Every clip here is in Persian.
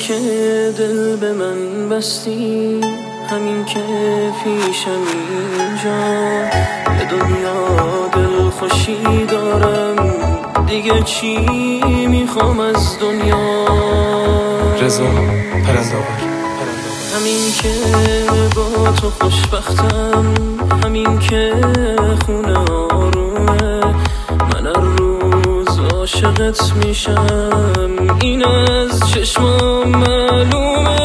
که دل به من بستی، همین که پیشم اینجا به دنیا دل خوشی دارم، دیگه چی میخوام از دنیا. رضا پرندآور. همین که با تو خوشبختم، همین که خونه آرومه، من هر روز عاشقت میشم، این از چشمام معلومه.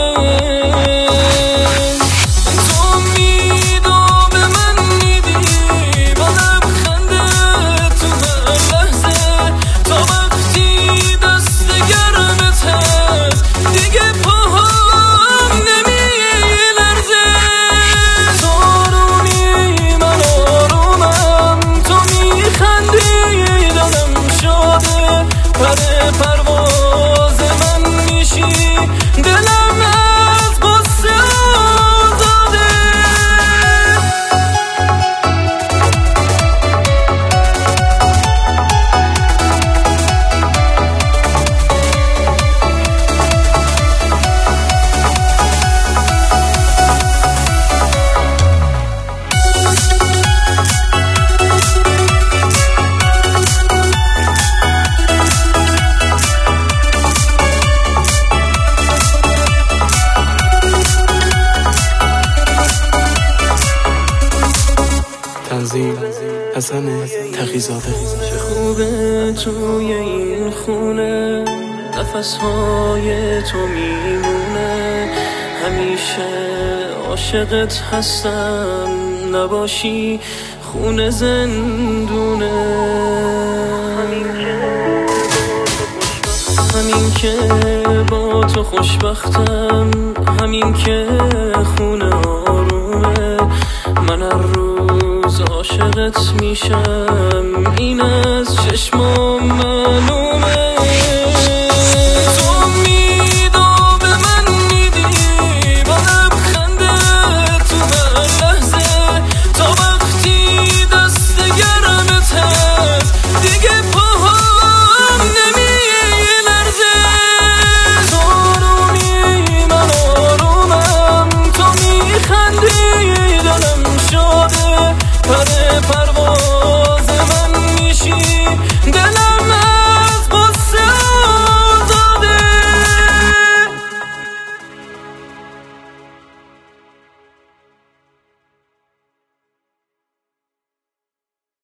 پرواز من میشی، دلم از غصه آزاده. تنظیم حسن تقی‌زاده. چه خوبه توی این خونه، نفسهای تو میمونه، همیشه عاشقت هستم، نباشی خونه زندونه. همین که با تو خوشبختم، همین که خونه آرومه، من هر روز عاشقت میشم، این از چشمام معلومه.